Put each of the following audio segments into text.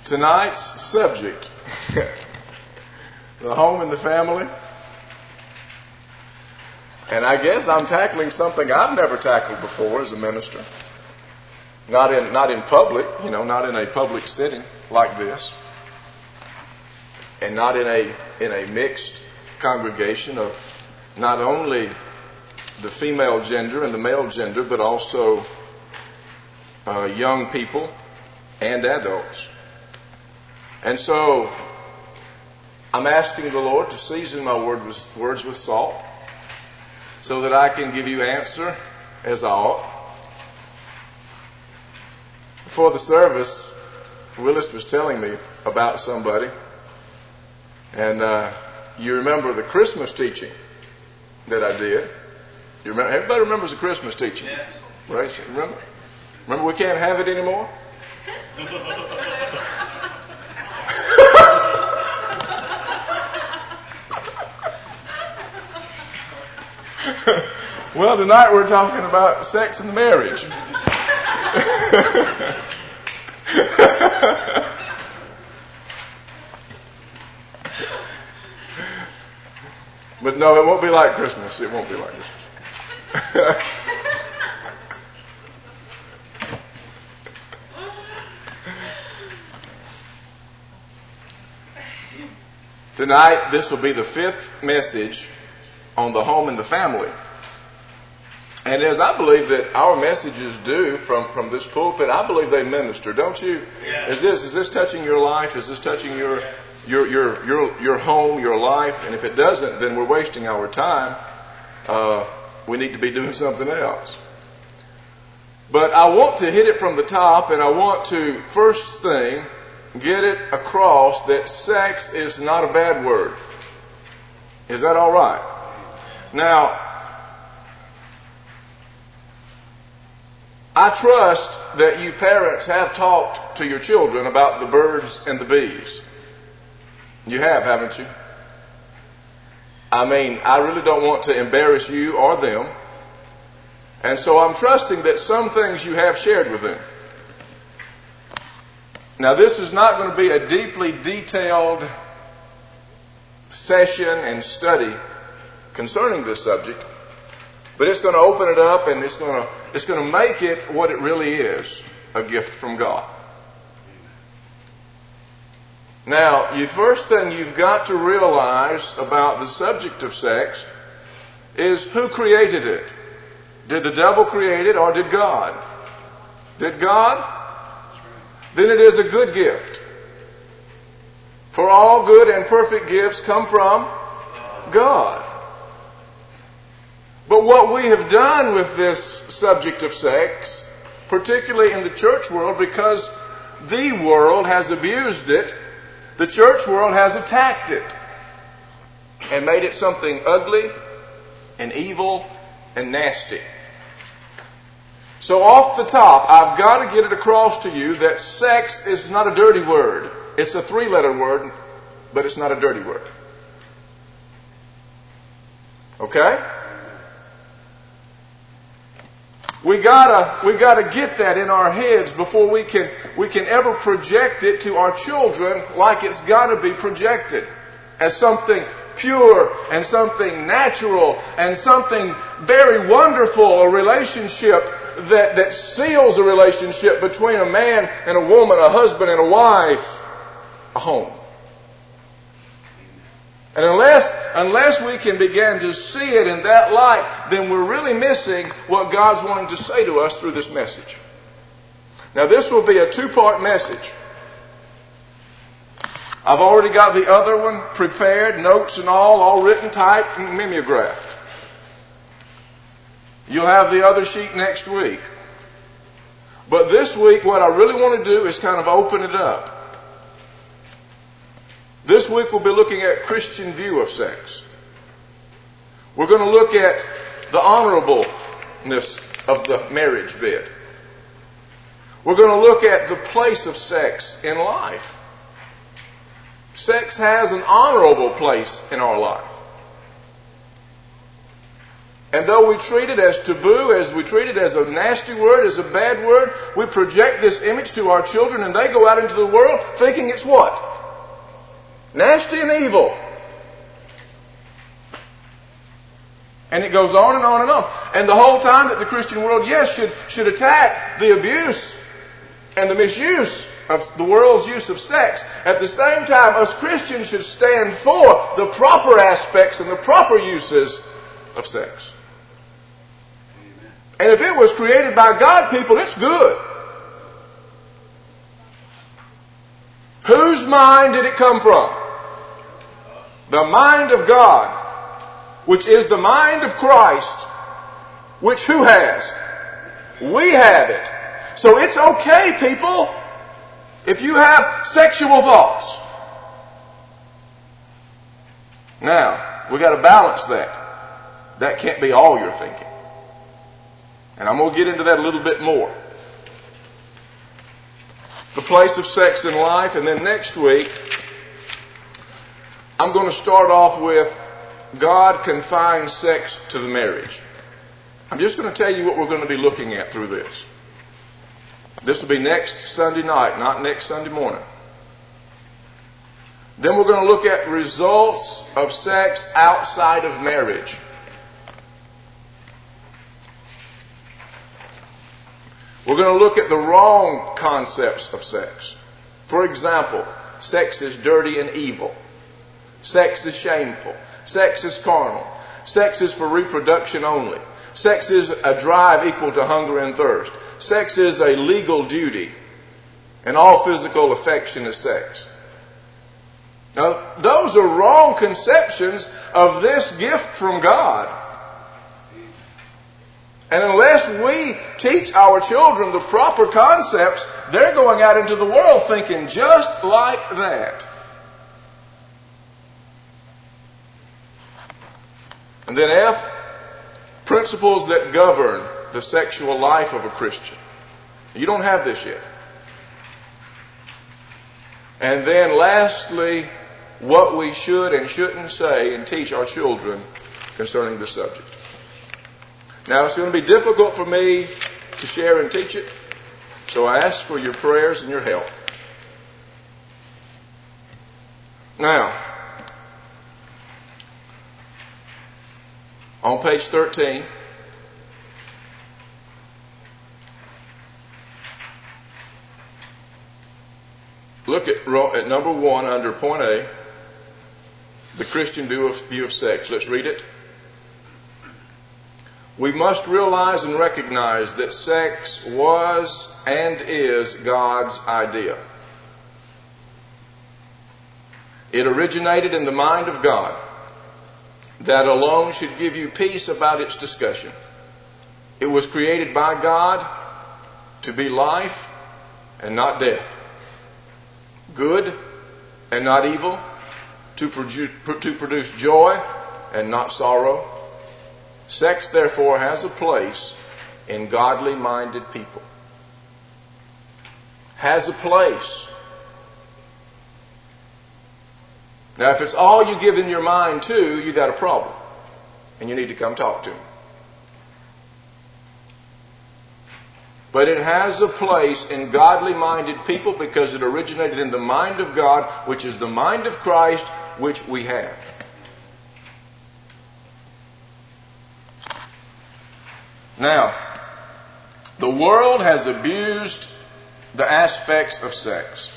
Tonight's subject, the home and the family. And I guess I'm tackling something I've never tackled before as a minister. Not in public, not in a public setting like this. And not in a mixed congregation of not only the female gender and the male gender, but also young people and adults. And so I'm asking the Lord to season my words with salt so that I can give you answer as I ought. Before the service, Willis was telling me about somebody. And you remember the Christmas teaching that I did. You remember? Everybody remembers the Christmas teaching. Yes. Right? Remember we can't have it anymore? Well, tonight we're talking about sex and marriage. But no, it won't be like Christmas. It won't be like Christmas. Tonight, this will be the fifth message on the home and the family. And as I believe that our messages do from this pulpit, I believe they minister, don't you? Yeah. Is this touching your life? Is this touching your home, your life? And if it doesn't, then we're wasting our time. We need to be doing something else. But I want to hit it from the top, and I want to, first thing, get it across that sex is not a bad word. Is that all right? Now, I trust that you parents have talked to your children about the birds and the bees. You have, haven't you? I mean, I really don't want to embarrass you or them. And so I'm trusting that some things you have shared with them. Now, this is not going to be a deeply detailed session and study concerning this subject, but it's going to open it up and it's going to make it what it really is, a gift from God. Now, the first thing you've got to realize about the subject of sex is who created it. Did the devil create it or did God? Did God? Then it is a good gift. For all good and perfect gifts come from God. But what we have done with this subject of sex, particularly in the church world, because the world has abused it, the church world has attacked it and made it something ugly and evil and nasty. So off the top, I've got to get it across to you that sex is not a dirty word. It's a 3-letter word, but it's not a dirty word. Okay? We gotta get that in our heads before we can ever project it to our children like it's got to be projected as something pure and something natural and something very wonderful, a relationship that seals a relationship between a man and a woman, a husband and a wife, a home. And unless we can begin to see it in that light, then we're really missing what God's wanting to say to us through this message. Now, this will be a 2-part message. I've already got the other one prepared, notes and all written, typed, and mimeographed. You'll have the other sheet next week. But this week, what I really want to do is kind of open it up. This week we'll be looking at Christian view of sex. We're going to look at the honorableness of the marriage bed. We're going to look at the place of sex in life. Sex has an honorable place in our life. And though we treat it as taboo, as we treat it as a nasty word, as a bad word, we project this image to our children and they go out into the world thinking it's what? Nasty and evil. And it goes on and on and on. And the whole time that the Christian world, yes, should attack the abuse and the misuse of the world's use of sex, at the same time, us Christians should stand for the proper aspects and the proper uses of sex. And if it was created by God, people, it's good. Whose mind did it come from? The mind of God, which is the mind of Christ, which who has? We have it. So it's okay, people, if you have sexual thoughts. Now, we've got to balance that. That can't be all you're thinking. And I'm going to get into that a little bit more. The place of sex in life. And then next week, I'm going to start off with God confines sex to the marriage. I'm just going to tell you what we're going to be looking at through this. This will be next Sunday night, not next Sunday morning. Then we're going to look at results of sex outside of marriage. We're going to look at the wrong concepts of sex. For example, sex is dirty and evil. Sex is shameful. Sex is carnal. Sex is for reproduction only. Sex is a drive equal to hunger and thirst. Sex is a legal duty. And all physical affection is sex. Now, those are wrong conceptions of this gift from God. And unless we teach our children the proper concepts, they're going out into the world thinking just like that. And then F, principles that govern the sexual life of a Christian. You don't have this yet. And then lastly, what we should and shouldn't say and teach our children concerning the subject. Now, it's going to be difficult for me to share and teach it, so I ask for your prayers and your help. Now, on page 13, look at number 1 under point A, the Christian view of sex. Let's read it. We must realize and recognize that sex was and is God's idea. It originated in the mind of God. That alone should give you peace about its discussion. It was created by God to be life and not death. Good and not evil. To produce joy and not sorrow. Sex, therefore, has a place in godly-minded people. Has a place. Now, if it's all you give in your mind to, you got a problem. And you need to come talk to me. But it has a place in godly-minded people because it originated in the mind of God, which is the mind of Christ, which we have. Now, the world has abused the aspects of sex.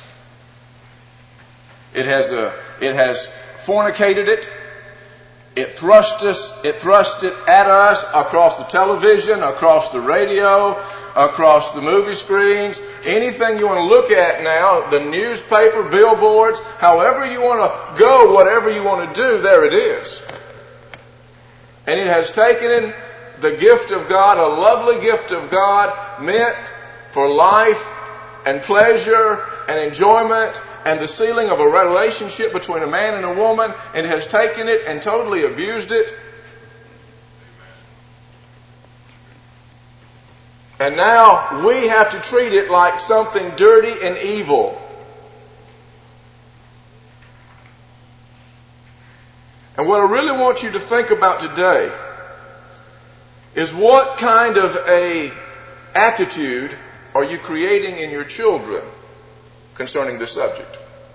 It has fornicated it. It thrust it at us across the television, across the radio, across the movie screens. Anything you want to look at now, the newspaper, billboards, however you want to go, whatever you want to do, there it is. And it has taken in the gift of God, a lovely gift of God, meant for life and pleasure and enjoyment and the sealing of a relationship between a man and a woman, and has taken it and totally abused it. And now we have to treat it like something dirty and evil. And what I really want you to think about today is what kind of a attitude are you creating in your children concerning this subject?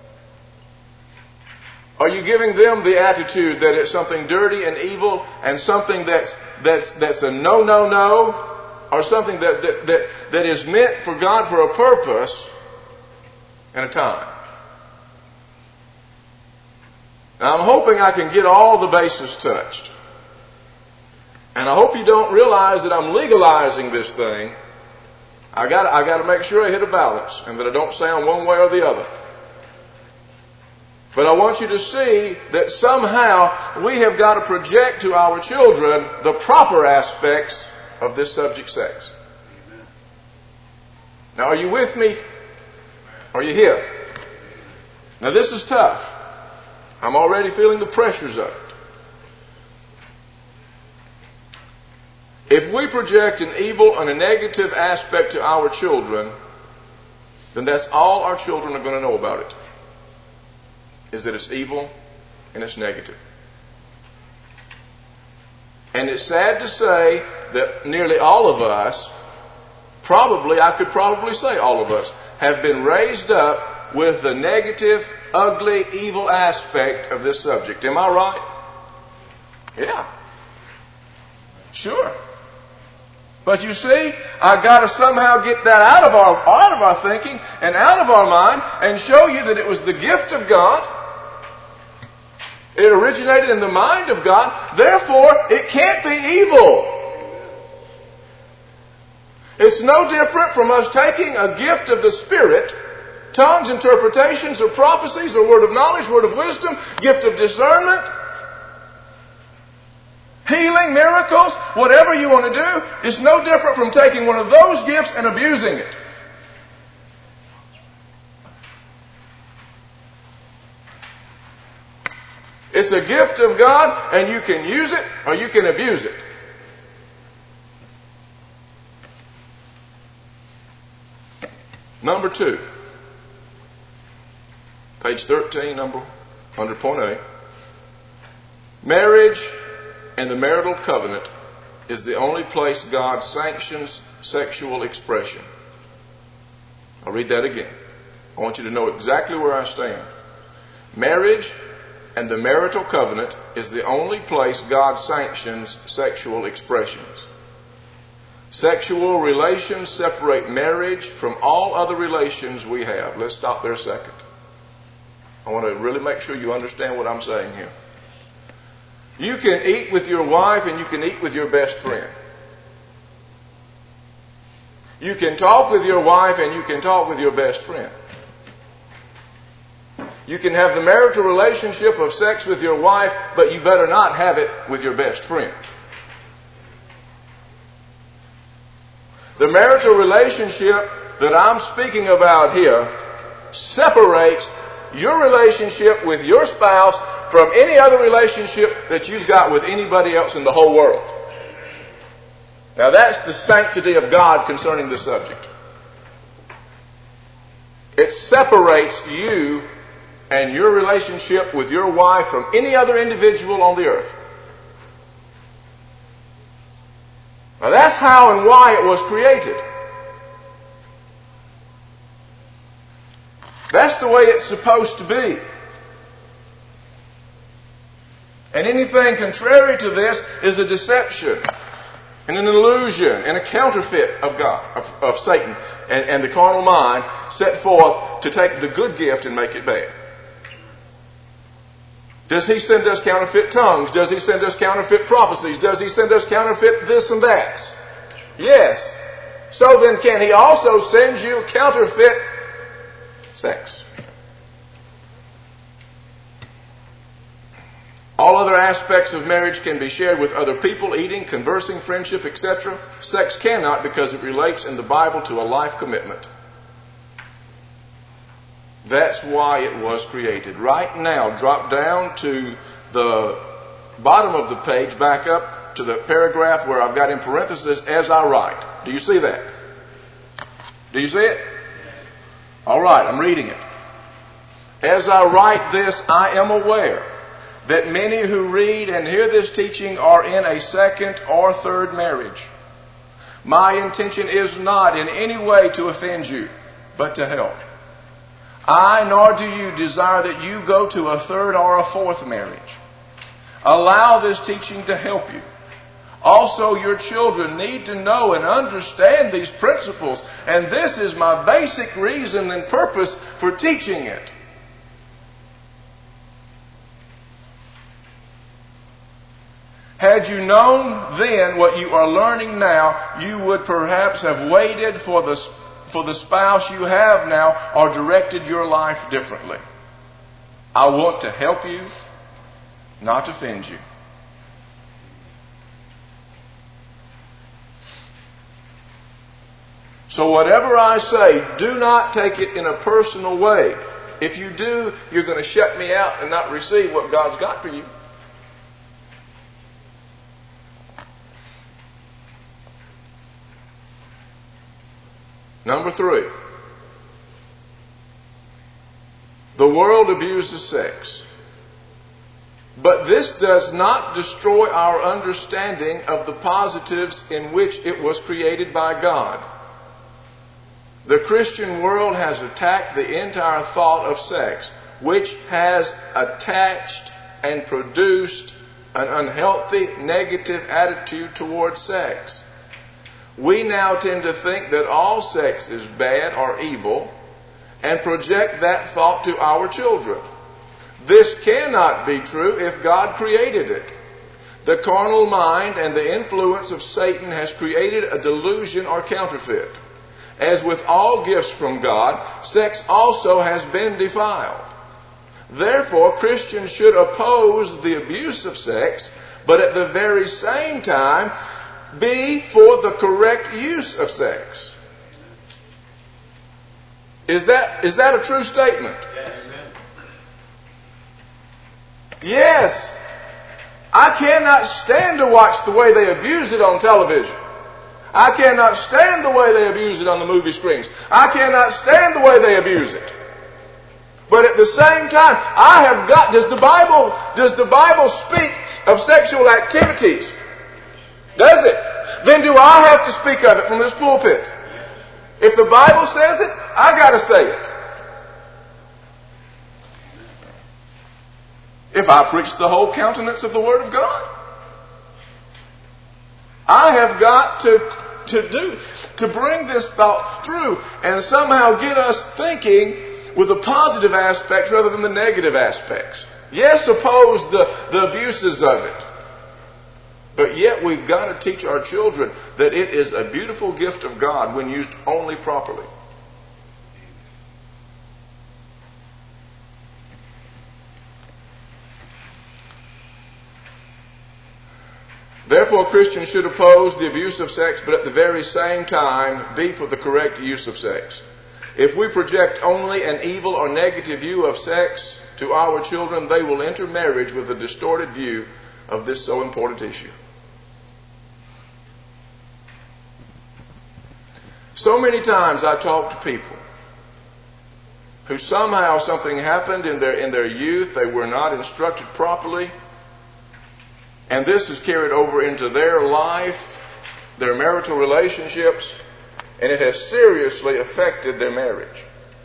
Are you giving them the attitude that it's something dirty and evil and something that's a no, or something that is meant for God for a purpose and a time? Now, I'm hoping I can get all the bases touched. And I hope you don't realize that I'm legalizing this thing. I got to make sure I hit a balance and that I don't sound one way or the other. But I want you to see that somehow we have got to project to our children the proper aspects of this subject, sex. Now, are you with me? Are you here? Now, this is tough. I'm already feeling the pressures of it. If we project an evil and a negative aspect to our children, then that's all our children are going to know about it. Is that it's evil and it's negative. And it's sad to say that nearly all of us, I could probably say all of us, have been raised up with the negative, ugly, evil aspect of this subject. Am I right? Yeah. Sure. But you see, I've got to somehow get that out of our thinking and out of our mind and show you that it was the gift of God. It originated in the mind of God. Therefore, it can't be evil. It's no different from us taking a gift of the Spirit, tongues, interpretations, or prophecies, or word of knowledge, word of wisdom, gift of discernment, healing, miracles, whatever you want to do, is no different from taking one of those gifts and abusing it. It's a gift of God, and you can use it or you can abuse it. Number 2. Page 13, under point A. Marriage and the marital covenant is the only place God sanctions sexual expression. I'll read that again. I want you to know exactly where I stand. Marriage and the marital covenant is the only place God sanctions sexual expressions. Sexual relations separate marriage from all other relations we have. Let's stop there a second. I want to really make sure you understand what I'm saying here. You can eat with your wife and you can eat with your best friend. You can talk with your wife and you can talk with your best friend. You can have the marital relationship of sex with your wife, but you better not have it with your best friend. The marital relationship that I'm speaking about here separates your relationship with your spouse from any other relationship that you've got with anybody else in the whole world. Now that's the sanctity of God concerning the subject. It separates you and your relationship with your wife from any other individual on the earth. Now that's how and why it was created. That's the way it's supposed to be. And anything contrary to this is a deception and an illusion and a counterfeit of God, of Satan and the carnal mind set forth to take the good gift and make it bad. Does he send us counterfeit tongues? Does he send us counterfeit prophecies? Does he send us counterfeit this and that? Yes. So then can he also send you counterfeit sex? All other aspects of marriage can be shared with other people, eating, conversing, friendship, etc. Sex cannot because it relates in the Bible to a life commitment. That's why it was created. Right now, drop down to the bottom of the page, back up to the paragraph where I've got in parentheses, as I write. Do you see that? Do you see it? All right, I'm reading it. As I write this, I am aware that many who read and hear this teaching are in a second or third marriage. My intention is not in any way to offend you, but to help. I nor do you desire that you go to a third or a fourth marriage. Allow this teaching to help you. Also, your children need to know and understand these principles, and this is my basic reason and purpose for teaching it. Had you known then what you are learning now, you would perhaps have waited for the spouse you have now or directed your life differently. I want to help you, not offend you. So whatever I say, do not take it in a personal way. If you do, you're going to shut me out and not receive what God's got for you. Number 3. The world abuses sex. But this does not destroy our understanding of the positives in which it was created by God. The Christian world has attacked the entire thought of sex, which has attached and produced an unhealthy, negative attitude towards sex. We now tend to think that all sex is bad or evil and project that thought to our children. This cannot be true if God created it. The carnal mind and the influence of Satan has created a delusion or counterfeit. As with all gifts from God, sex also has been defiled. Therefore, Christians should oppose the abuse of sex, but at the very same time, be for the correct use of sex. Is that a true statement? Yes. I cannot stand to watch the way they abuse it on television. I cannot stand the way they abuse it on the movie screens. I cannot stand the way they abuse it. But at the same time, does the Bible speak of sexual activities? Does it? Then do I have to speak of it from this pulpit? If the Bible says it, I got to say it. If I preach the whole countenance of the Word of God, I have got to bring this thought through and somehow get us thinking with the positive aspects rather than the negative aspects. Yes, oppose the abuses of it. But yet we've got to teach our children that it is a beautiful gift of God when used only properly. Therefore, Christians should oppose the abuse of sex, but at the very same time be for the correct use of sex. If we project only an evil or negative view of sex to our children, they will enter marriage with a distorted view of this so important issue. So many times I talk to people who somehow something happened in their youth, they were not instructed properly, and this is carried over into their life, their marital relationships, and it has seriously affected their marriage.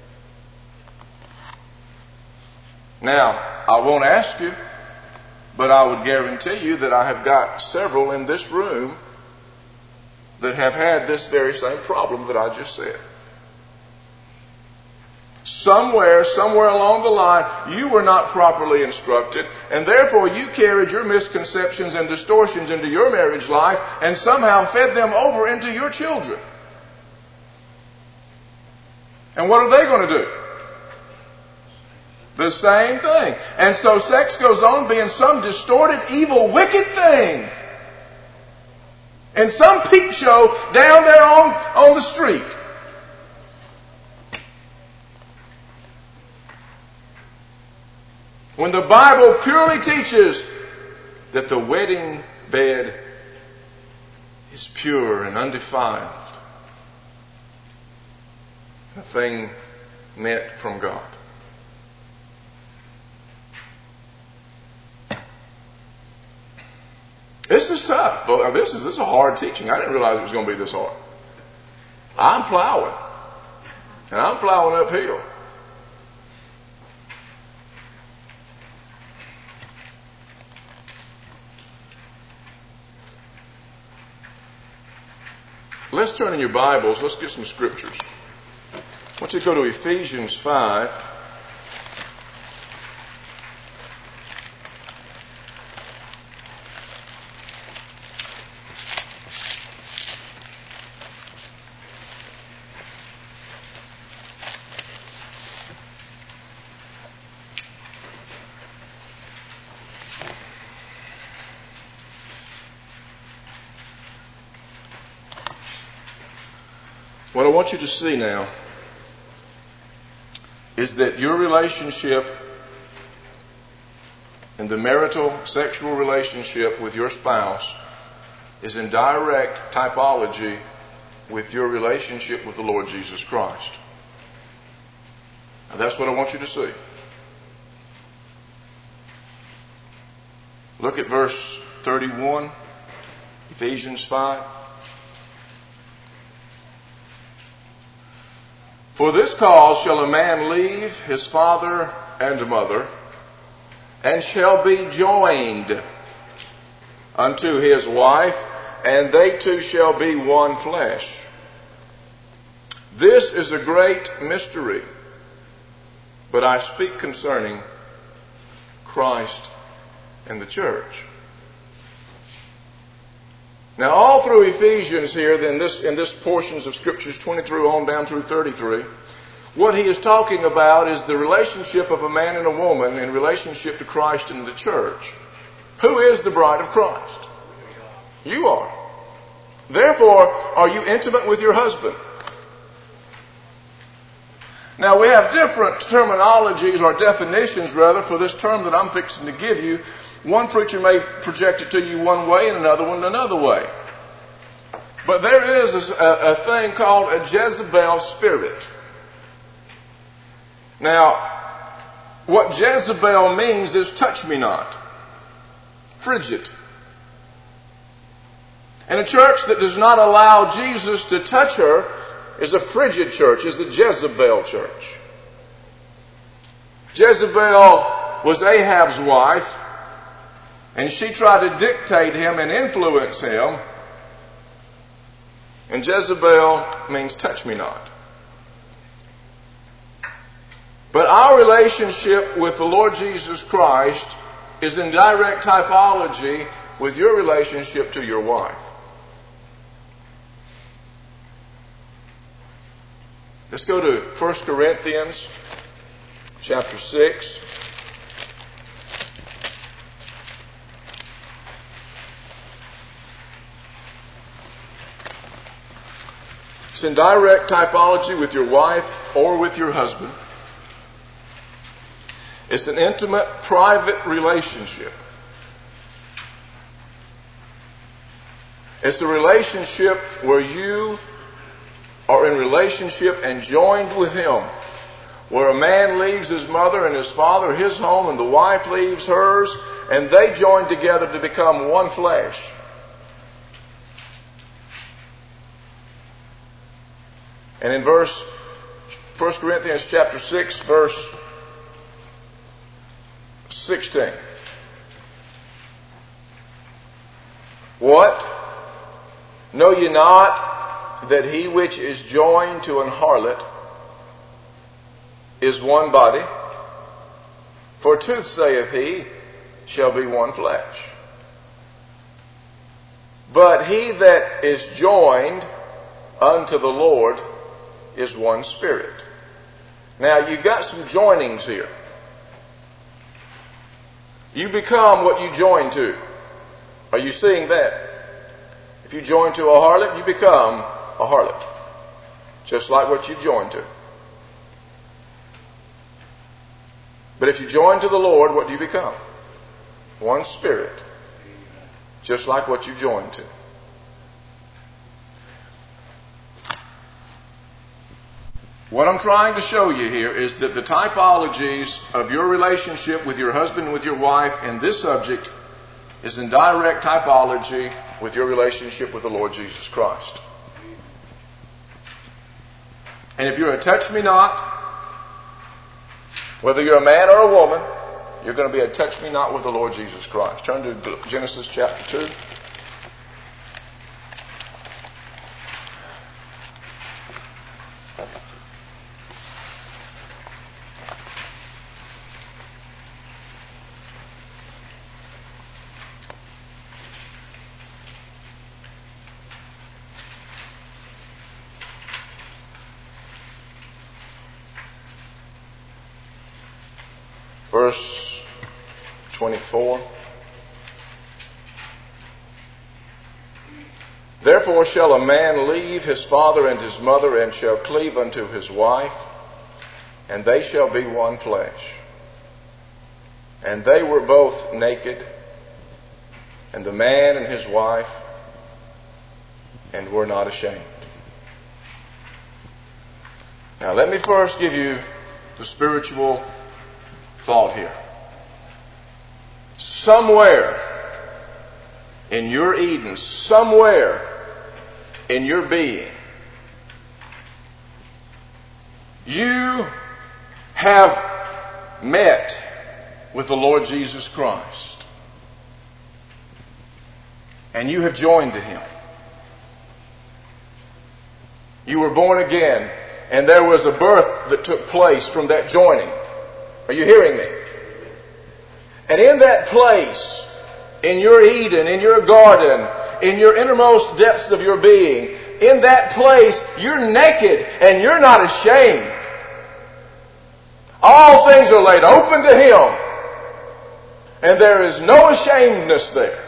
Now, I won't ask you, but I would guarantee you that I have got several in this room that have had this very same problem that I just said. Somewhere along the line, you were not properly instructed, and therefore you carried your misconceptions and distortions into your marriage life and somehow fed them over into your children. And what are they going to do? The same thing. And so sex goes on being some distorted, evil, wicked thing. And some peep show down there on the street. When the Bible purely teaches that the wedding bed is pure and undefiled, a thing meant from God. This is tough. This is a hard teaching. I didn't realize it was going to be this hard. I'm plowing. And I'm plowing uphill. Let's turn in your Bibles. Let's get some scriptures. I want you to go to Ephesians 5. What I want you to see now is that your relationship and the marital sexual relationship with your spouse is in direct typology with your relationship with the Lord Jesus Christ. Now that's what I want you to see. Look at verse 31, Ephesians 5. For this cause shall a man leave his father and mother, and shall be joined unto his wife, and they two shall be one flesh. This is a great mystery, but I speak concerning Christ and the church. Now, all through Ephesians here, in this portions of Scriptures, 23 on down through 33, what he is talking about is the relationship of a man and a woman in relationship to Christ and the church. Who is the bride of Christ? You are. Therefore, are you intimate with your husband? Now, we have different terminologies or definitions, rather, for this term that I'm fixing to give you. One preacher may project it to you one way and another one another way. But there is a thing called a Jezebel spirit. Now, what Jezebel means is touch me not. Frigid. And a church that does not allow Jesus to touch her is a frigid church, is a Jezebel church. Jezebel was Ahab's wife, and she tried to dictate him and influence him. And Jezebel means touch me not. But our relationship with the Lord Jesus Christ is in direct typology with your relationship to your wife. Let's go to 1 Corinthians chapter 6. It's in direct typology with your wife or with your husband. It's an intimate, private relationship. It's a relationship where you are in relationship and joined with him. Where a man leaves his mother and his father, his home, and the wife leaves hers, and they join together to become one flesh. And in 1 Corinthians chapter 6, verse 16. What? Know ye not that he which is joined to an harlot is one body? For tooth, saith he, shall be one flesh. But he that is joined unto the Lord is one spirit. Now, you've got some joinings here. You become what you join to. Are you seeing that? If you join to a harlot, you become a harlot. Just like what you join to. But if you join to the Lord, what do you become? One spirit. Just like what you join to. What I'm trying to show you here is that the typologies of your relationship with your husband and with your wife in this subject is in direct typology with your relationship with the Lord Jesus Christ. And if you're a touch-me-not, whether you're a man or a woman, you're going to be a touch-me-not with the Lord Jesus Christ. Turn to Genesis chapter 2. Verse 24. Therefore shall a man leave his father and his mother, and shall cleave unto his wife, and they shall be one flesh. And they were both naked, and the man and his wife, and were not ashamed. Now let me first give you the spiritual thought here. Somewhere in your Eden, somewhere in your being, you have met with the Lord Jesus Christ. And you have joined to Him. You were born again, and there was a birth that took place from that joining. Are you hearing me? And in that place, in your Eden, in your garden, in your innermost depths of your being, in that place, you're naked and you're not ashamed. All things are laid open to Him. And there is no ashamedness there.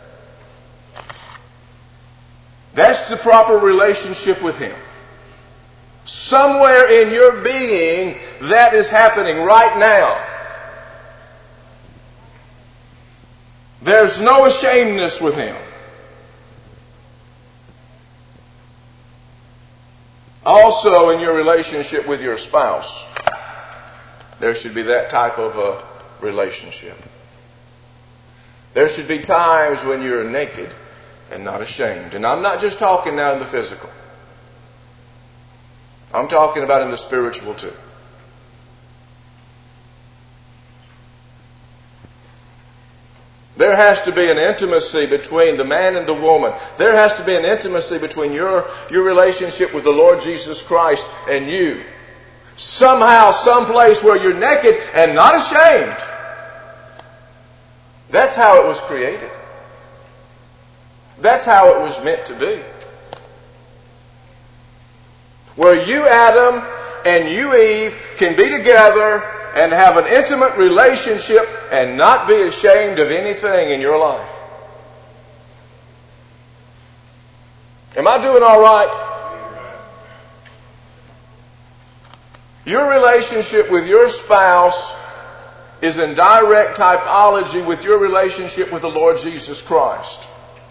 That's the proper relationship with Him. Somewhere in your being, that is happening right now. There's no ashamedness with Him. Also, in your relationship with your spouse, there should be that type of a relationship. There should be times when you're naked and not ashamed. And I'm not just talking now in the physical. I'm talking about in the spiritual too. There has to be an intimacy between the man and the woman. There has to be an intimacy between your relationship with the Lord Jesus Christ and you. Somehow, someplace where you're naked and not ashamed. That's how it was created. That's how it was meant to be. Where you, Adam, and you, Eve, can be together and have an intimate relationship and not be ashamed of anything in your life. Am I doing all right? Your relationship with your spouse is in direct typology with your relationship with the Lord Jesus Christ.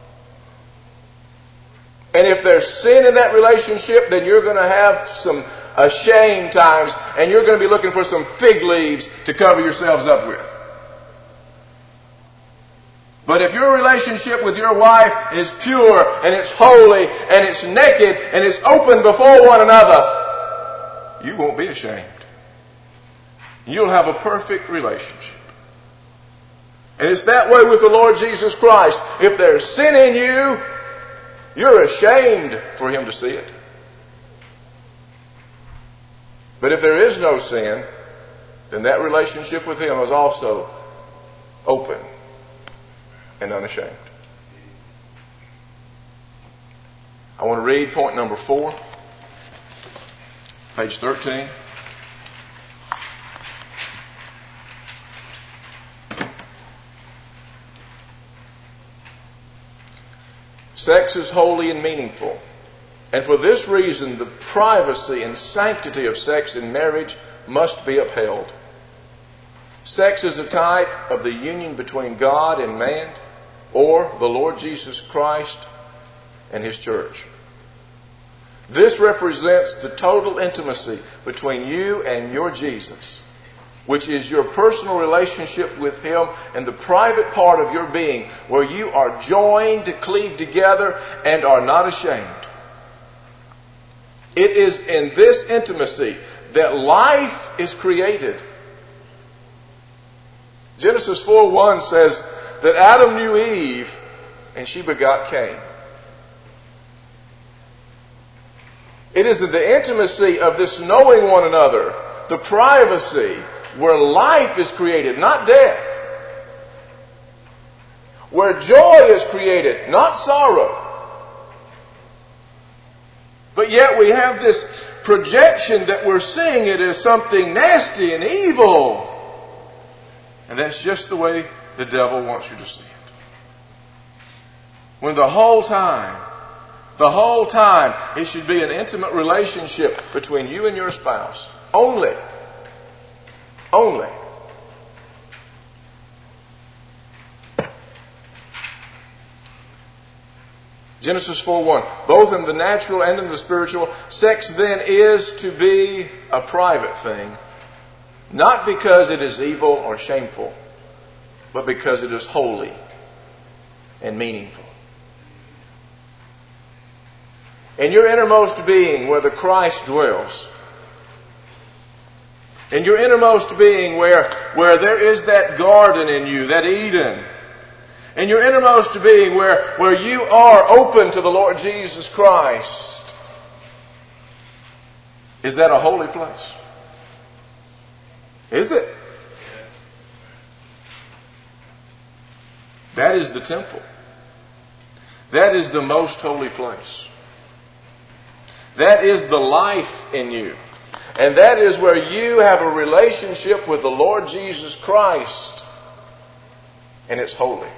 And if there's sin in that relationship, then you're going to have some ashamed times, and you're going to be looking for some fig leaves to cover yourselves up with. But if your relationship with your wife is pure, and it's holy, and it's naked, and it's open before one another, you won't be ashamed. You'll have a perfect relationship. And it's that way with the Lord Jesus Christ. If there's sin in you, you're ashamed for Him to see it. But if there is no sin, then that relationship with Him is also open and unashamed. I want to read point number 4, page 13. Sex is holy and meaningful. And for this reason, the privacy and sanctity of sex in marriage must be upheld. Sex is a type of the union between God and man, or the Lord Jesus Christ and His church. This represents the total intimacy between you and your Jesus. which is your personal relationship with Him and the private part of your being where you are joined to cleave together and are not ashamed. It is in this intimacy that life is created. Genesis 4:1 says that Adam knew Eve and she begot Cain. It is in the intimacy of this knowing one another, the privacy, where life is created, not death. Where joy is created, not sorrow. But yet we have this projection that we're seeing it as something nasty and evil. And that's just the way the devil wants you to see it. When the whole time, it should be an intimate relationship between you and your spouse. Only. Genesis 4:1. Both in the natural and in the spiritual, sex then is to be a private thing. Not because it is evil or shameful, but because it is holy and meaningful. In your innermost being where the Christ dwells, in your innermost being where there is that garden in you, that Eden, in your innermost being where you are open to the Lord Jesus Christ, is that a holy place? Is it? That is the temple. That is the most holy place. That is the life in you. And that is where you have a relationship with the Lord Jesus Christ. And it's holy.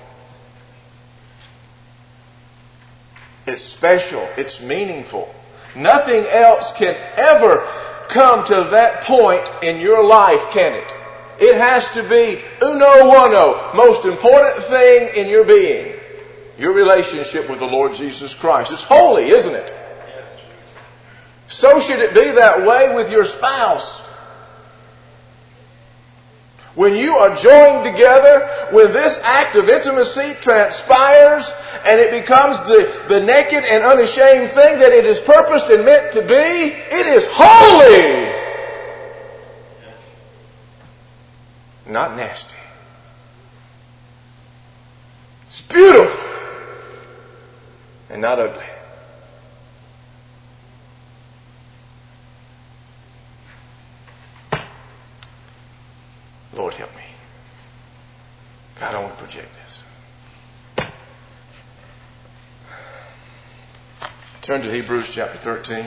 It's special. It's meaningful. Nothing else can ever come to that point in your life, can it? It has to be uno uno, most important thing in your being. Your relationship with the Lord Jesus Christ. It's holy, isn't it? So should it be that way with your spouse. When you are joined together, when this act of intimacy transpires and it becomes the naked and unashamed thing that it is purposed and meant to be, it is holy. Not nasty. It's beautiful. And not ugly. Lord, help me. God, I want to project this. Turn to Hebrews chapter 13.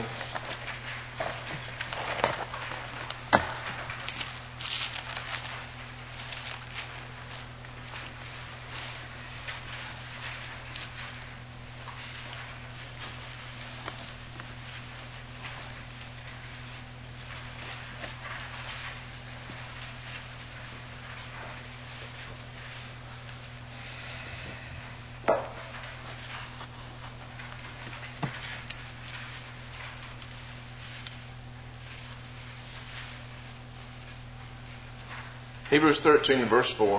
Hebrews 13 and verse 4.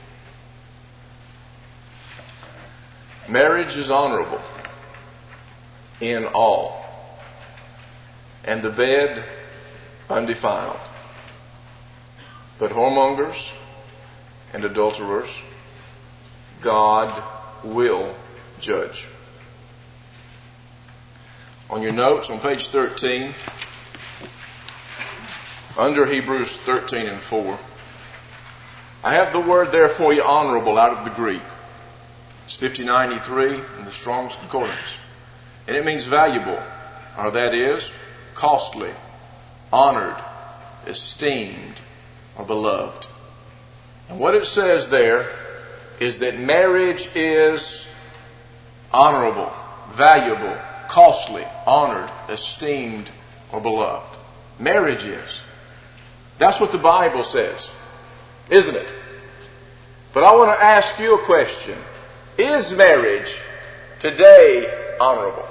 Marriage is honorable in all, and the bed undefiled. But whoremongers and adulterers God will judge. On your notes on page 13, under Hebrews 13 and 4, I have the word there for you, honorable, out of the Greek. It's 5093 in the Strong's Concordance. And it means valuable, or that is, costly, honored, esteemed, or beloved. And what it says there is that marriage is honorable, valuable, costly, honored, esteemed, or beloved. Marriage is. That's what the Bible says. Isn't it? But I want to ask you a question. Is marriage today honorable?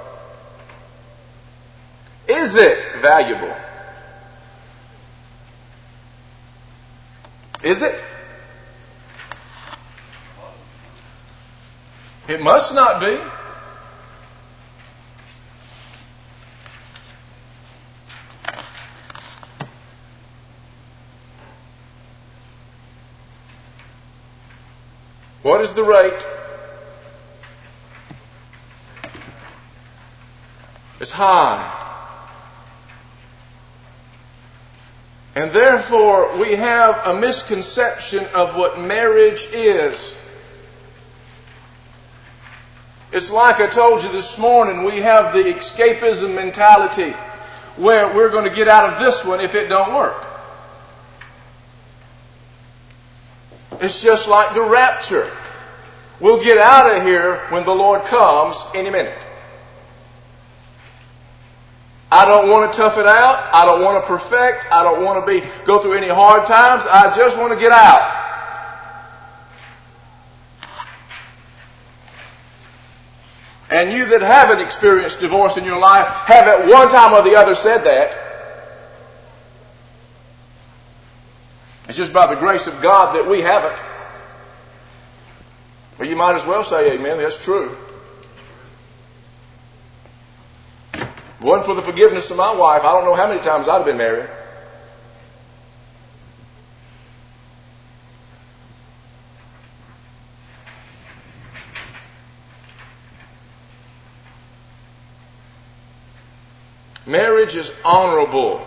Is it valuable? Is it? It must not be. What is the rate? It's high. And therefore, we have a misconception of what marriage is. It's like I told you this morning, we have the escapism mentality where we're going to get out of this one if it don't work. It's just like the rapture. We'll get out of here when the Lord comes any minute. I don't want to tough it out. I don't want to perfect. I don't want to go through any hard times. I just want to get out. And you that haven't experienced divorce in your life have at one time or the other said that. It's just by the grace of God that we haven't. Well, you might as well say amen. That's true. If it wasn't for the forgiveness of my wife, I don't know how many times I'd have been married. Marriage is honorable.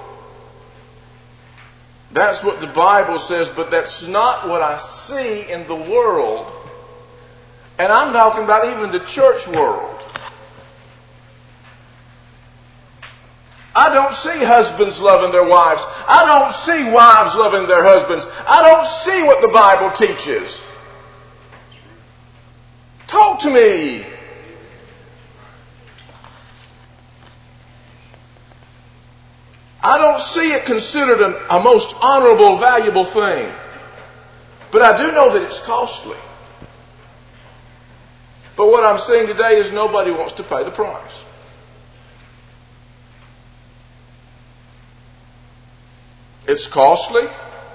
That's what the Bible says, but that's not what I see in the world. And I'm talking about even the church world. I don't see husbands loving their wives. I don't see wives loving their husbands. I don't see what the Bible teaches. Talk to me. I don't see it considered a most honorable, valuable thing. But I do know that it's costly. But what I'm seeing today is nobody wants to pay the price. It's costly,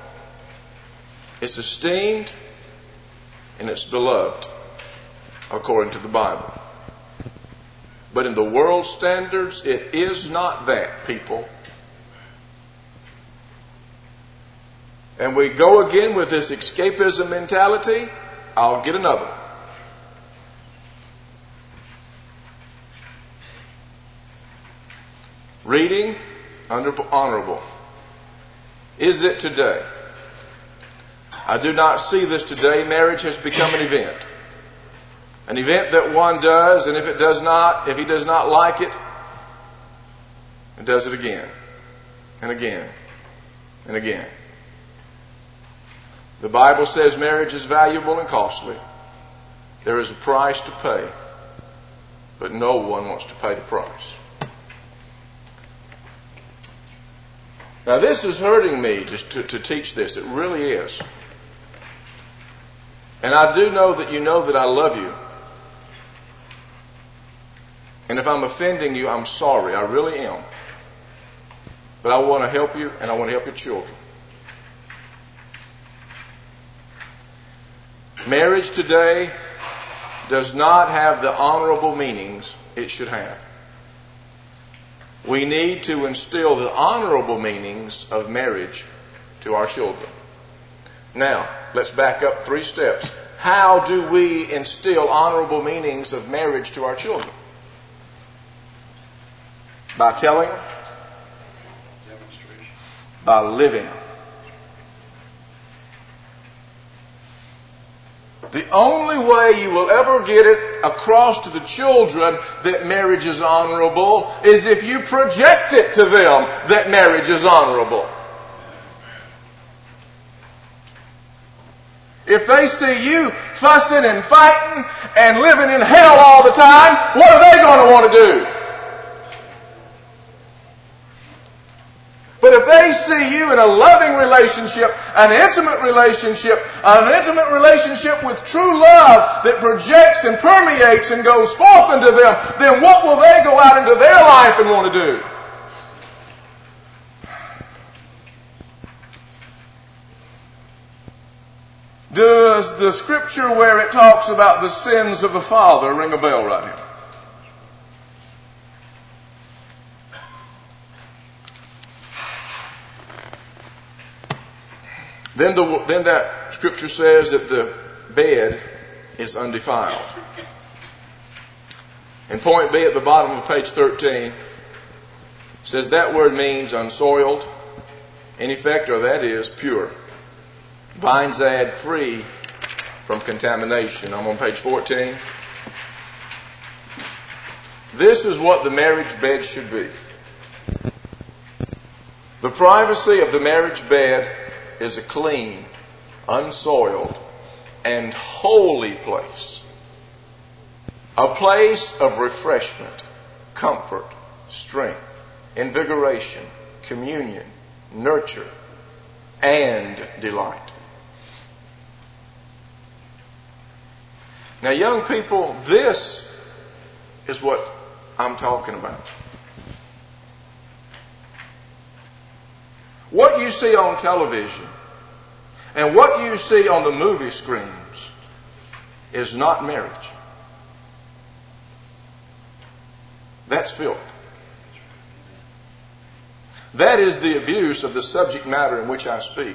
it's esteemed, and it's beloved, according to the Bible. But in the world's standards, it is not that, people. And we go again with this escapism mentality. I'll get another. Reading under honorable. Is it today? I do not see this today. Marriage has become an event. An event that one does, and if he does not like it, he does it again and again and again. The Bible says marriage is valuable and costly. There is a price to pay, but no one wants to pay the price. Now this is hurting me to teach this. It really is. And I do know that you know that I love you. And if I'm offending you, I'm sorry. I really am. But I want to help you, and I want to help your children. Marriage today does not have the honorable meanings it should have. We need to instill the honorable meanings of marriage to our children. Now, let's back up 3 steps. How do we instill honorable meanings of marriage to our children? By telling them? Demonstration. By living them. The only way you will ever get it across to the children that marriage is honorable is if you project it to them that marriage is honorable. If they see you fussing and fighting and living in hell all the time, what are they going to want to do? But if they see you in a loving relationship, an intimate relationship with true love that projects and permeates and goes forth into them, then what will they go out into their life and want to do? Does the scripture where it talks about the sins of the father ring a bell right here? Then that scripture says that the bed is undefiled. And point B at the bottom of page 13 says that word means unsoiled, in effect, or that is pure. Vines add free from contamination. I'm on page 14. This is what the marriage bed should be. The privacy of the marriage bed is a clean, unsoiled, and holy place. A place of refreshment, comfort, strength, invigoration, communion, nurture, and delight. Now, young people, this is what I'm talking about. What you see on television and what you see on the movie screens is not marriage. That's filth. That is the abuse of the subject matter in which I speak.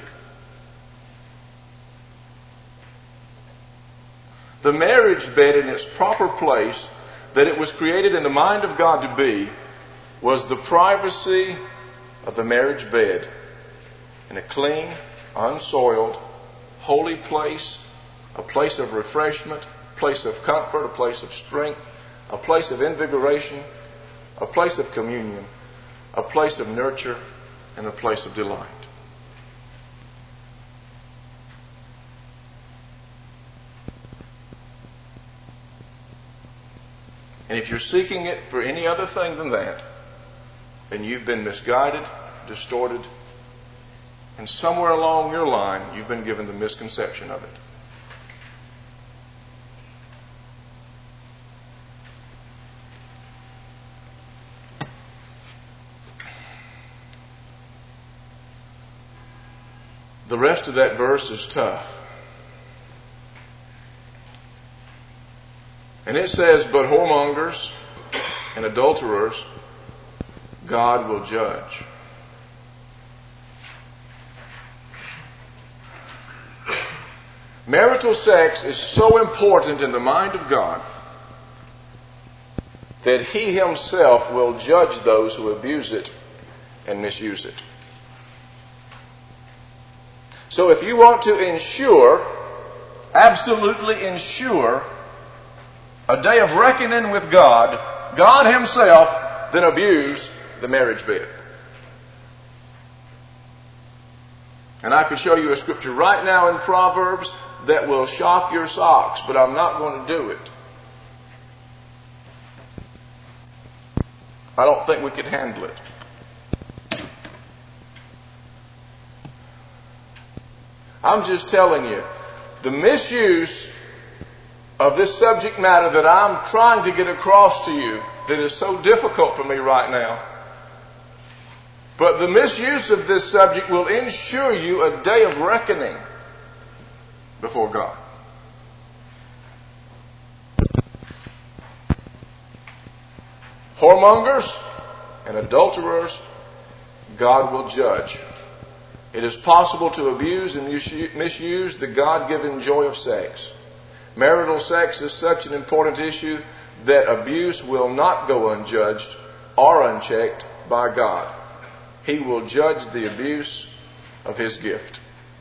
The marriage bed in its proper place that it was created in the mind of God to be was the privacy of the marriage bed in a clean, unsoiled, holy place, a place of refreshment, a place of comfort, a place of strength, a place of invigoration, a place of communion, a place of nurture, and a place of delight. And if you're seeking it for any other thing than that, then you've been misguided, distorted, and somewhere along your line, you've been given the misconception of it. The rest of that verse is tough. And it says, but whoremongers and adulterers, God will judge. Marital sex is so important in the mind of God that He Himself will judge those who abuse it and misuse it. So if you want to ensure, absolutely ensure, a day of reckoning with God, God Himself, then abuse the marriage bed. And I could show you a scripture right now in Proverbs that will shock your socks, but I'm not going to do it. I don't think we could handle it. I'm just telling you, the misuse of this subject matter that I'm trying to get across to you, that is so difficult for me right now. But the misuse of this subject will ensure you a day of reckoning before God. Whoremongers and adulterers, God will judge. It is possible to abuse and misuse the God-given joy of sex. Marital sex is such an important issue that abuse will not go unjudged or unchecked by God. He will judge the abuse of His gift.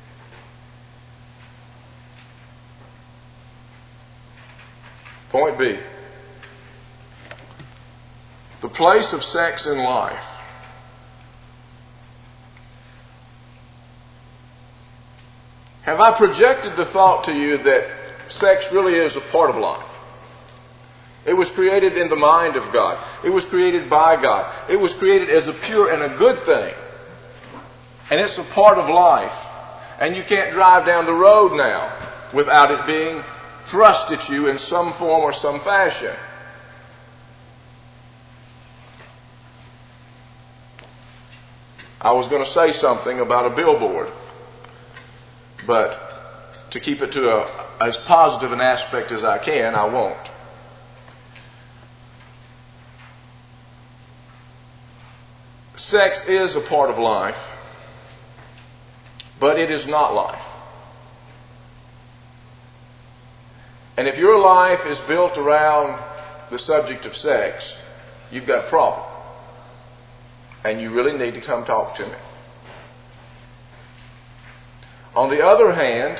Point B. The place of sex in life. Have I projected the thought to you that sex really is a part of life? It was created in the mind of God. It was created by God. It was created as a pure and a good thing. And it's a part of life. And you can't drive down the road now without it being thrust at you in some form or some fashion. I was going to say something about a billboard, but to keep it to as positive an aspect as I can, I won't. Sex is a part of life, but it is not life. And if your life is built around the subject of sex, you've got a problem. And you really need to come talk to me. On the other hand,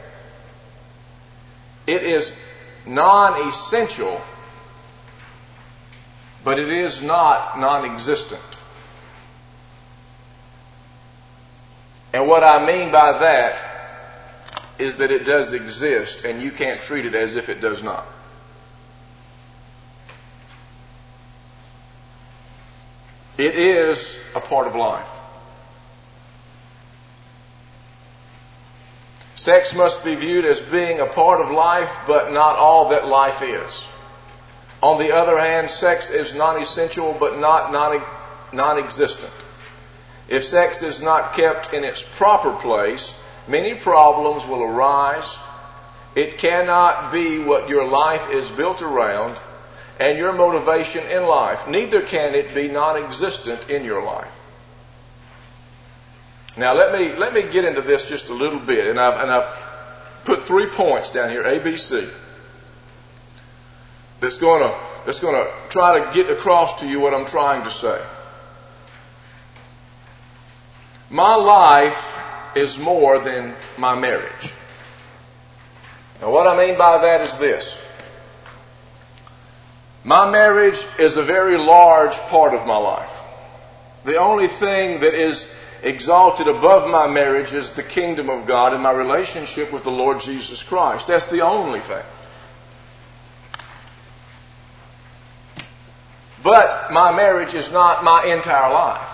it is non-essential, but it is not non-existent. And what I mean by that is that it does exist, and you can't treat it as if it does not. It is a part of life. Sex must be viewed as being a part of life, but not all that life is. On the other hand, sex is non-essential, but not non-existent. If sex is not kept in its proper place, many problems will arise. It cannot be what your life is built around and your motivation in life. Neither can it be non-existent in your life. Now let me get into this just a little bit, and I've put 3 points down here, A, B, C, that's going to try to get across to you what I'm trying to say. My life is more than my marriage. Now what I mean by that is this. My marriage is a very large part of my life. The only thing that is exalted above my marriage is the kingdom of God and my relationship with the Lord Jesus Christ. That's the only thing. But my marriage is not my entire life.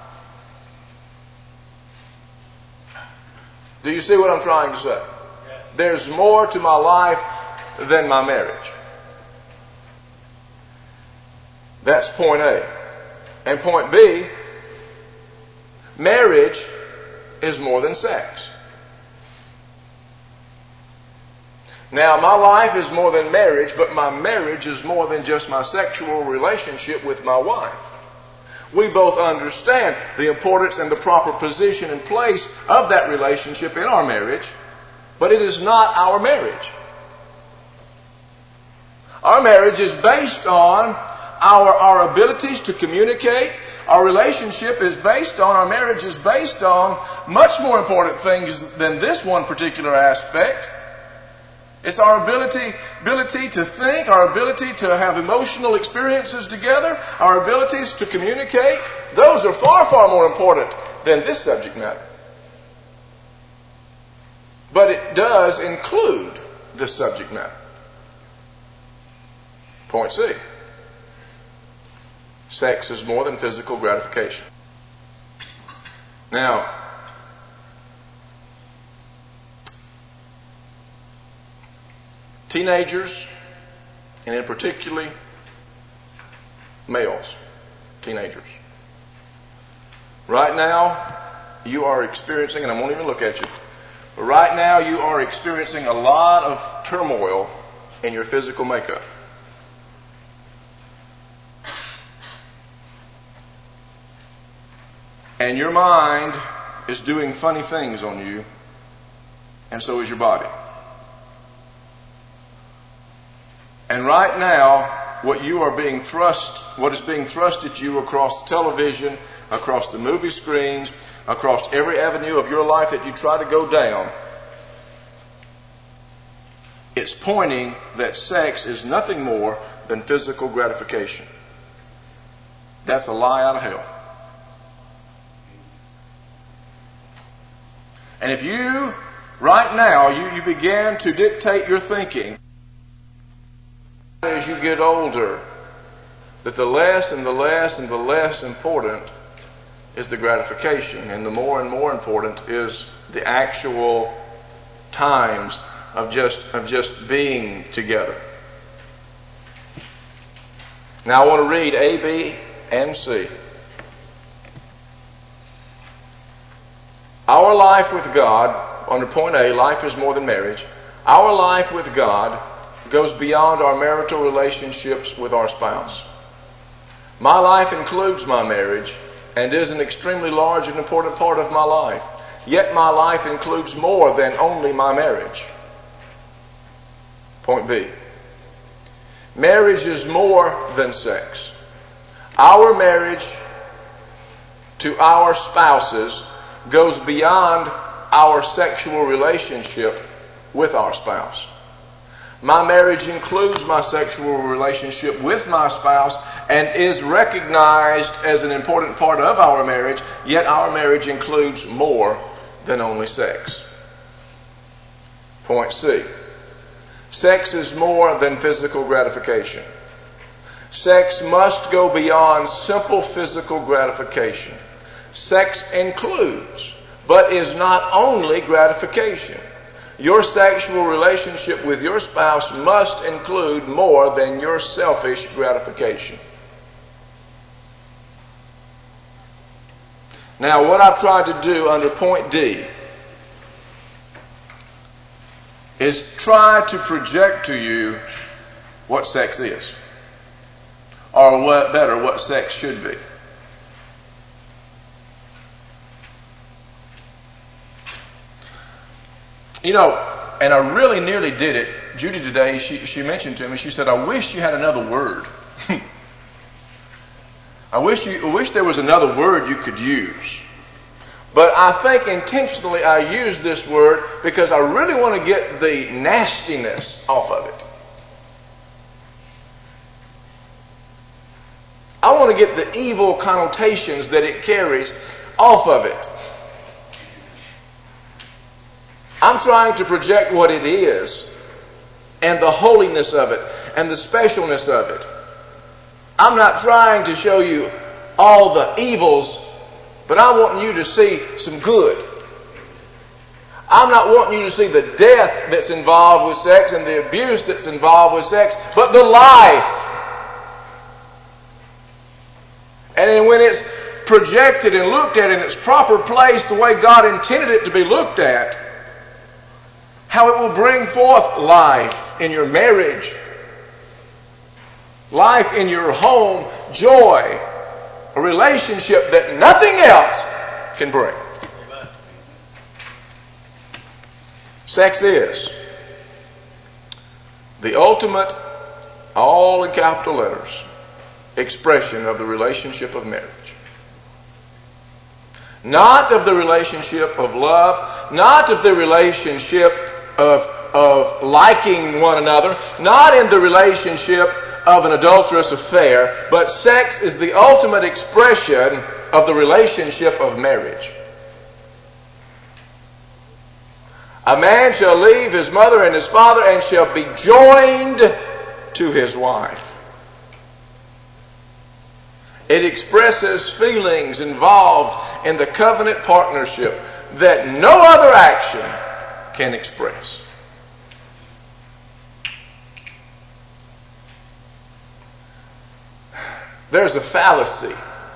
Do you see what I'm trying to say? There's more to my life than my marriage. That's point A. And point B, marriage is more than sex. Now, my life is more than marriage, but my marriage is more than just my sexual relationship with my wife. We both understand the importance and the proper position and place of that relationship in our marriage, but it is not our marriage. Our marriage is based on our abilities to communicate. Our relationship is based on, our marriage is based on much more important things than this one particular aspect. It's our ability to think, our ability to have emotional experiences together, our abilities to communicate. Those are far, far more important than this subject matter. But it does include this subject matter. Point C. Sex is more than physical gratification. Now, teenagers, and in particularly males, teenagers. Right now, you are experiencing, and I won't even look at you, but right now you are experiencing a lot of turmoil in your physical makeup. And your mind is doing funny things on you, and so is your body. And right now, what is being thrust at you across the television, across the movie screens, across every avenue of your life that you try to go down, it's pointing that sex is nothing more than physical gratification. That's a lie out of hell. And if you, right now, you begin to dictate your thinking, as you get older, that the less and the less and the less important is the gratification, and the more and more important is the actual times of just being together. Now I want to read A, B, and C. Our life with God under point A, life is more than marriage. Our life with God goes beyond our marital relationships with our spouse. My life includes my marriage and is an extremely large and important part of my life. Yet my life includes more than only my marriage. Point B. Marriage is more than sex. Our marriage to our spouses goes beyond our sexual relationship with our spouse. My marriage includes my sexual relationship with my spouse and is recognized as an important part of our marriage, yet our marriage includes more than only sex. Point C. Sex is more than physical gratification. Sex must go beyond simple physical gratification. Sex includes, but is not only gratification. Your sexual relationship with your spouse must include more than your selfish gratification. Now, what I've tried to do under point D is try to project to you what sex is. Or what better, what sex should be. You know, and I really nearly did it. Judy today, she mentioned to me, she said, I wish you had another word. I wish there was another word you could use. But I think intentionally I use this word because I really want to get the nastiness off of it. I want to get the evil connotations that it carries off of it. I'm trying to project what it is and the holiness of it and the specialness of it. I'm not trying to show you all the evils, but I want you to see some good. I'm not wanting you to see the death that's involved with sex and the abuse that's involved with sex, but the life. And then when it's projected and looked at in its proper place, the way God intended it to be looked at, how it will bring forth life in your marriage, life in your home, joy, a relationship that nothing else can bring. Amen. Sex is the ultimate, all in capital letters, expression of the relationship of marriage. Not of the relationship of love, not of the relationship of liking one another, not in the relationship of an adulterous affair, but sex is the ultimate expression of the relationship of marriage. A man shall leave his mother and his father and shall be joined to his wife. It expresses feelings involved in the covenant partnership that no other action can express. There's a fallacy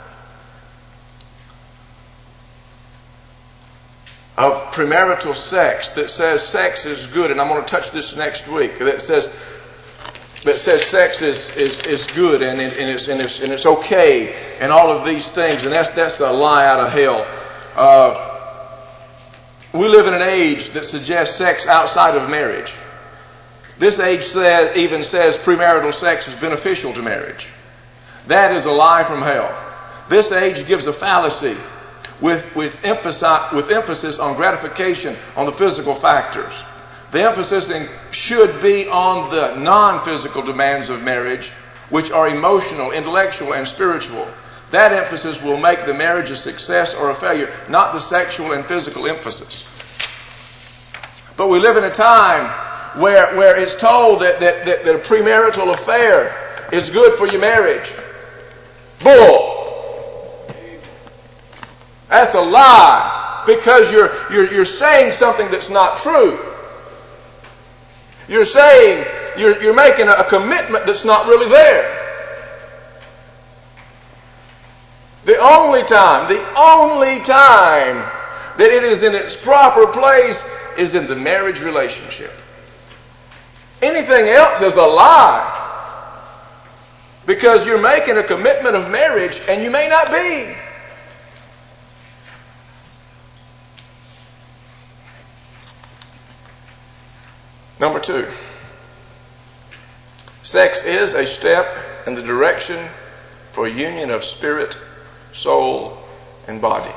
of premarital sex that says sex is good, and I'm going to touch this next week. That says sex is good and it's okay and all of these things, and that's a lie out of hell. We live in an age that suggests sex outside of marriage. This age even says premarital sex is beneficial to marriage. That is a lie from hell. This age gives a fallacy with emphasis on gratification, on the physical factors. The emphasis should be on the non-physical demands of marriage, which are emotional, intellectual, and spiritual. That emphasis will make the marriage a success or a failure, not the sexual and physical emphasis. But we live in a time where it's told that a premarital affair is good for your marriage. Bull! That's a lie, because you're saying something that's not true. You're saying, you're making a commitment that's not really there. The only time that it is in its proper place is in the marriage relationship. Anything else is a lie. Because you're making a commitment of marriage and you may not be. Number 2. Sex is a step in the direction for a union of spirit, soul, and body.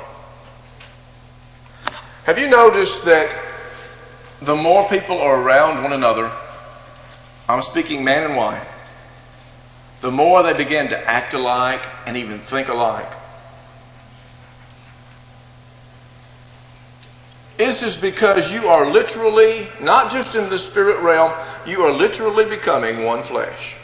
Have you noticed that the more people are around one another, I'm speaking man and wife, the more they begin to act alike and even think alike? This is because you are literally, not just in the spirit realm, you are literally becoming one flesh.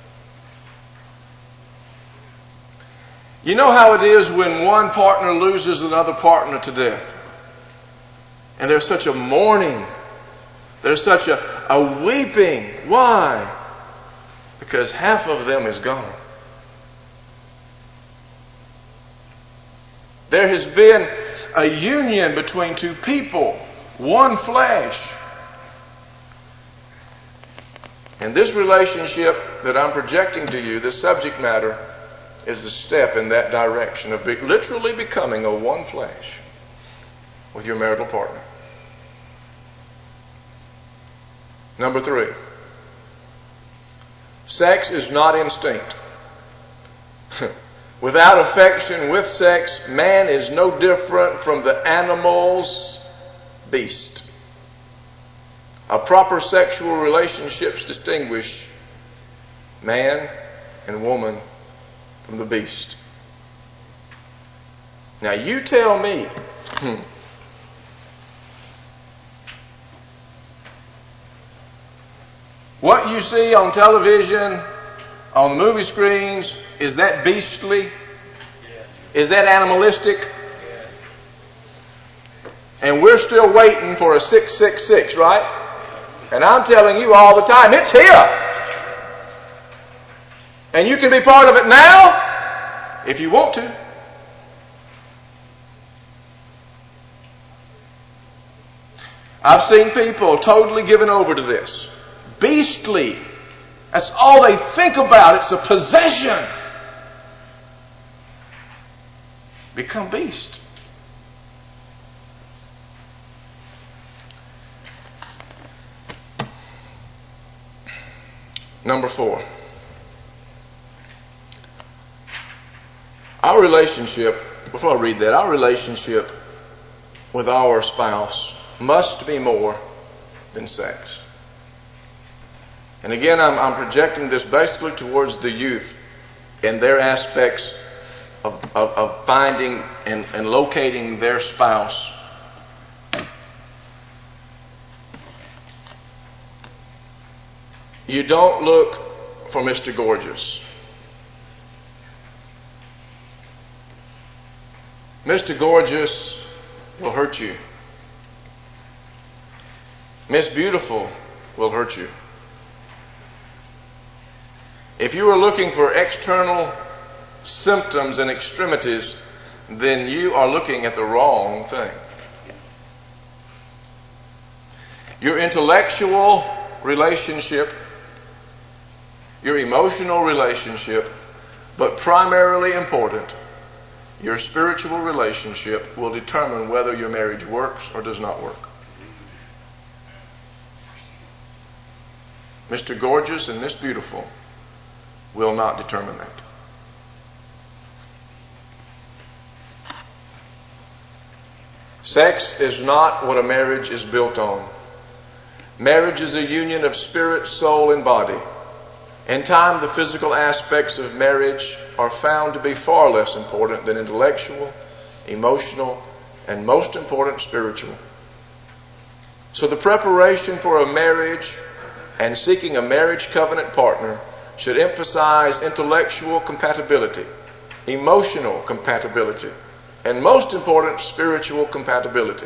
You know how it is when one partner loses another partner to death. And there's such a mourning. There's such a weeping. Why? Because half of them is gone. There has been a union between two people, one flesh. And this relationship that I'm projecting to you, this subject matter, is a step in that direction of literally becoming a one flesh with your marital partner. Number 3. Sex is not instinct. Without affection with sex, man is no different from the animal's beast. A proper sexual relationships distinguish man and woman from the beast. Now you tell me, what you see on television, on the movie screens, is that beastly? Is that animalistic? And we're still waiting for a 666, right? And I'm telling you all the time, it's here. And you can be part of it now if you want to. I've seen people totally given over to this. Beastly. That's all they think about. It's a possession. Become beast. Number 4. Our relationship, before I read that, our relationship with our spouse must be more than sex. And again, I'm projecting this basically towards the youth and their aspects of finding and locating their spouse. You don't look for Mr. Gorgeous. Mr. Gorgeous will hurt you. Miss Beautiful will hurt you. If you are looking for external symptoms and extremities, then you are looking at the wrong thing. Your intellectual relationship, your emotional relationship, but primarily important, your spiritual relationship will determine whether your marriage works or does not work. Mr. Gorgeous and Miss Beautiful will not determine that. Sex is not what a marriage is built on. Marriage is a union of spirit, soul, and body. In time, the physical aspects of marriage are found to be far less important than intellectual, emotional, and most important, spiritual. So the preparation for a marriage and seeking a marriage covenant partner should emphasize intellectual compatibility, emotional compatibility, and most important, spiritual compatibility.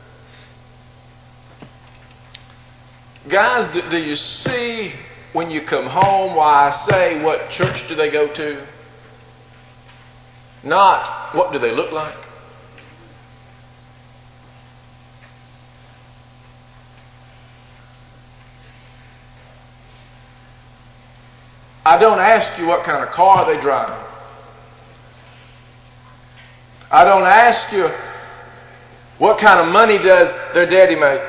Guys, do you see when you come home why I say what church do they go to? Not what do they look like? I don't ask you what kind of car they drive. I don't ask you what kind of money does their daddy make.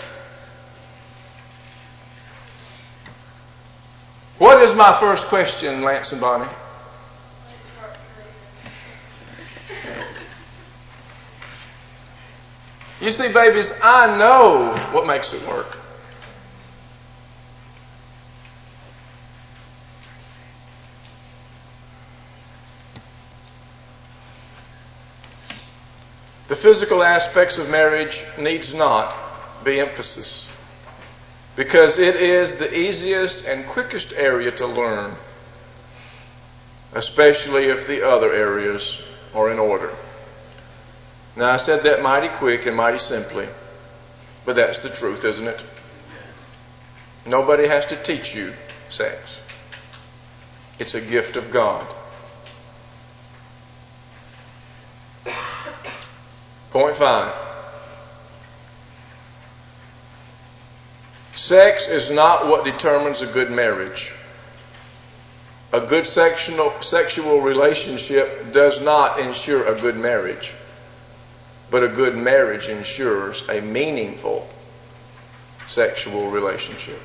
What is my first question, Lance and Bonnie? You see, babies, I know what makes it work. The physical aspects of marriage needs not be emphasis, because it is the easiest and quickest area to learn, especially if the other areas are in order. Now, I said that mighty quick and mighty simply, but that's the truth, isn't it? Nobody has to teach you sex. It's a gift of God. Point 5. Sex is not what determines a good marriage. A good sexual relationship does not ensure a good marriage. But a good marriage ensures a meaningful sexual relationship.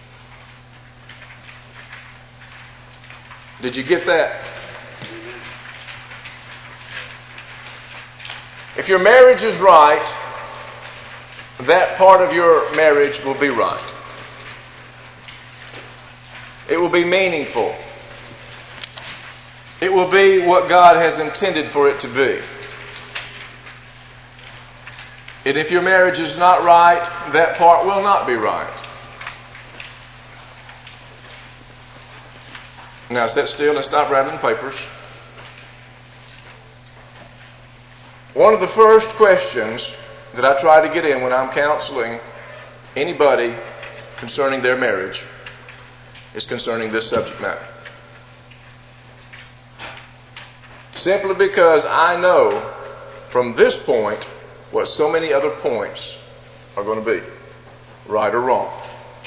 Did you get that? If your marriage is right, that part of your marriage will be right. It will be meaningful. It will be what God has intended for it to be. And if your marriage is not right, that part will not be right. Now sit still and stop rattling papers. One of the first questions that I try to get in when I'm counseling anybody concerning their marriage is concerning this subject matter. Simply because I know from this point what so many other points are going to be, right or wrong.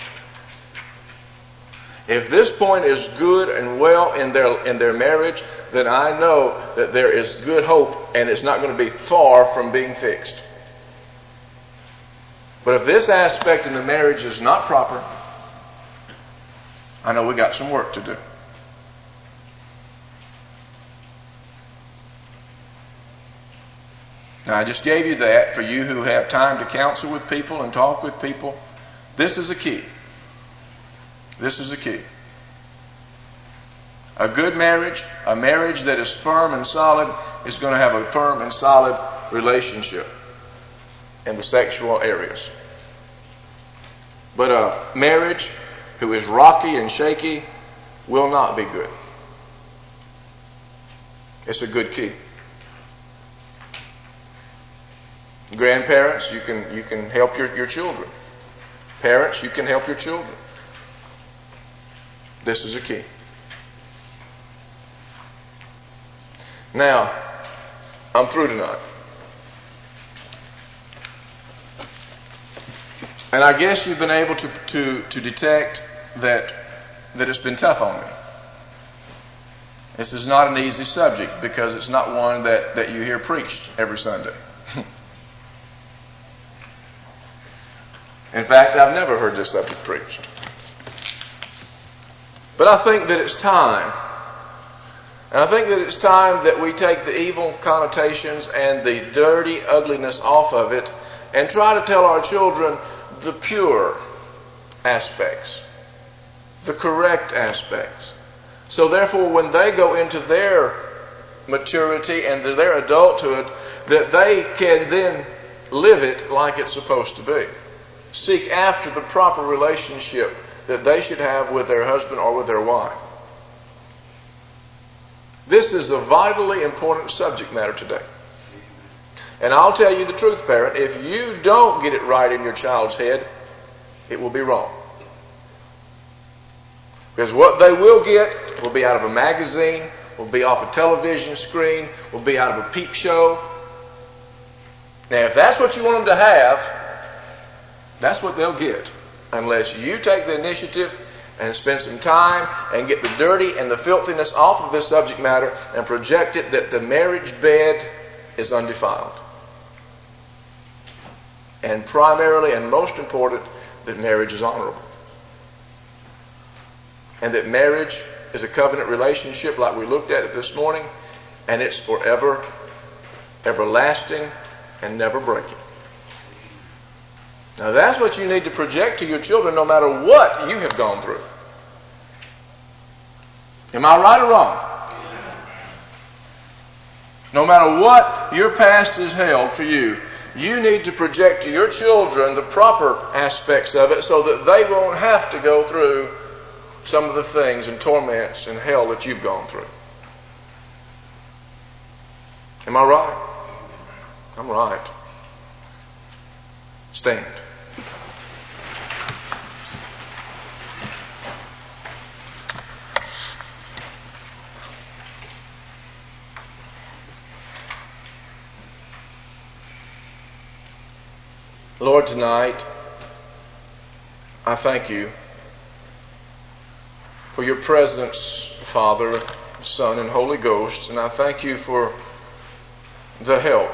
If this point is good and well in their marriage, then I know that there is good hope and it's not going to be far from being fixed. But if this aspect in the marriage is not proper, I know we got some work to do. Now, I just gave you that for you who have time to counsel with people and talk with people. This is a key. This is a key. A good marriage, a marriage that is firm and solid, is going to have a firm and solid relationship in the sexual areas. But a marriage who is rocky and shaky will not be good. It's a good key. Grandparents, you can help your children. Parents, you can help your children. This is a key. Now, I'm through tonight. And I guess you've been able to detect that it's been tough on me. This is not an easy subject because it's not one that you hear preached every Sunday. In fact, I've never heard this subject preached. But I think that it's time. And I think that it's time that we take the evil connotations and the dirty ugliness off of it and try to tell our children the pure aspects, the correct aspects. So therefore, when they go into their maturity and their adulthood, that they can then live it like it's supposed to be. Seek after the proper relationship that they should have with their husband or with their wife. This is a vitally important subject matter today. And I'll tell you the truth, parent, if you don't get it right in your child's head, it will be wrong. Because what they will get will be out of a magazine, will be off a television screen, will be out of a peep show. Now, if that's what you want them to have, that's what they'll get. Unless you take the initiative and spend some time and get the dirty and the filthiness off of this subject matter and project it that the marriage bed is undefiled. And primarily and most important, that marriage is honorable. And that marriage is a covenant relationship like we looked at it this morning, and it's forever, everlasting, and never breaking. Now that's what you need to project to your children no matter what you have gone through. Am I right or wrong? No matter what your past has held for you, you need to project to your children the proper aspects of it so that they won't have to go through some of the things and torments and hell that you've gone through. Am I right? I'm right. Stand. Lord, tonight, I thank you for your presence, Father, Son, and Holy Ghost, and I thank you for the help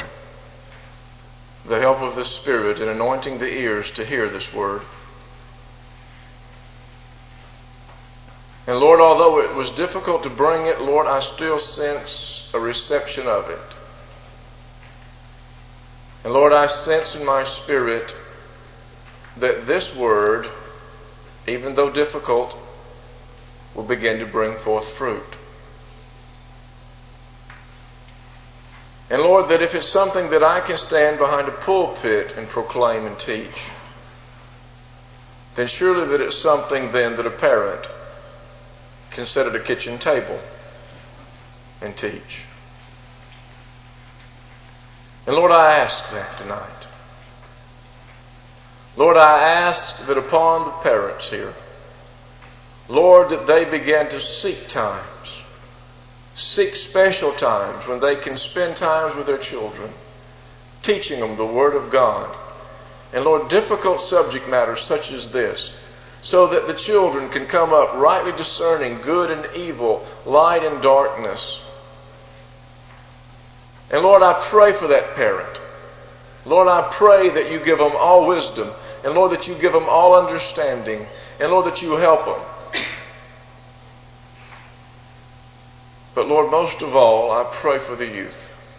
of the Spirit in anointing the ears to hear this word. And Lord, although it was difficult to bring it, Lord, I still sense a reception of it. And Lord, I sense in my spirit that this word, even though difficult, will begin to bring forth fruit. And Lord, that if it's something that I can stand behind a pulpit and proclaim and teach, then surely that it's something then that a parent can sit at a kitchen table and teach. And Lord, I ask that tonight. Lord, I ask that upon the parents here, Lord, that they begin to seek times, seek special times when they can spend times with their children, teaching them the Word of God. And Lord, difficult subject matters such as this, so that the children can come up rightly discerning good and evil, light and darkness. And Lord, I pray for that parent. Lord, I pray that you give them all wisdom. And Lord, that you give them all understanding. And Lord, that you help them. But Lord, most of all, I pray for the youth.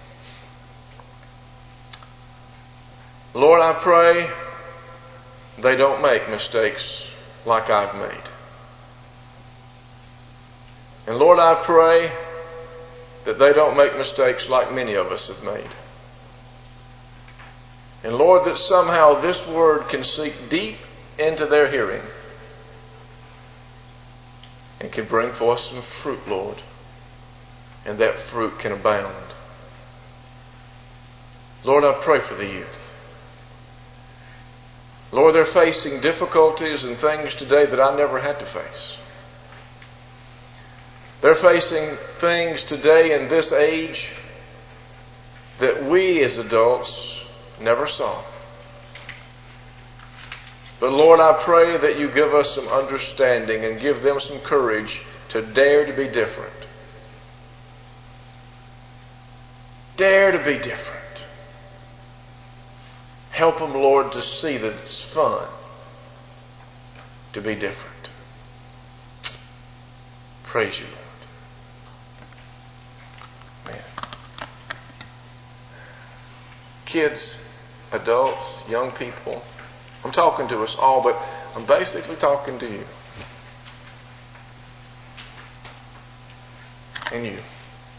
Lord, I pray they don't make mistakes like I've made. And Lord, I pray that they don't make mistakes like many of us have made. And Lord, that somehow this word can seep deep into their hearing and can bring forth some fruit, Lord. And that fruit can abound. Lord, I pray for the youth. Lord, they're facing difficulties and things today that I never had to face. They're facing things today in this age that we as adults never saw. But Lord, I pray that you give us some understanding and give them some courage to dare to be different. Dare to be different. Help them, Lord, to see that it's fun to be different. Praise you, Lord. Amen. Kids, adults, young people, I'm talking to us all, but I'm basically talking to you. And you.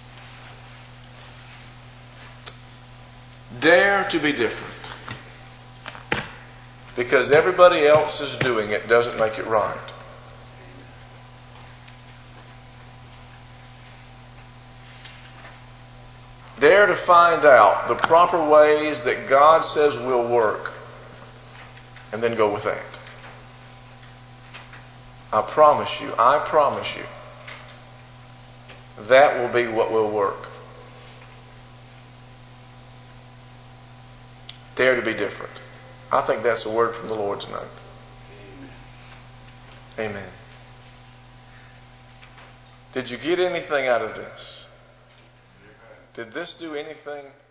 Dare to be different. Because everybody else is doing it doesn't make it right. Dare to find out the proper ways that God says will work, and then go with that. I promise you, that will be what will work. Dare to be different. I think that's a word from the Lord tonight. Amen. Did you get anything out of this? Did this do anything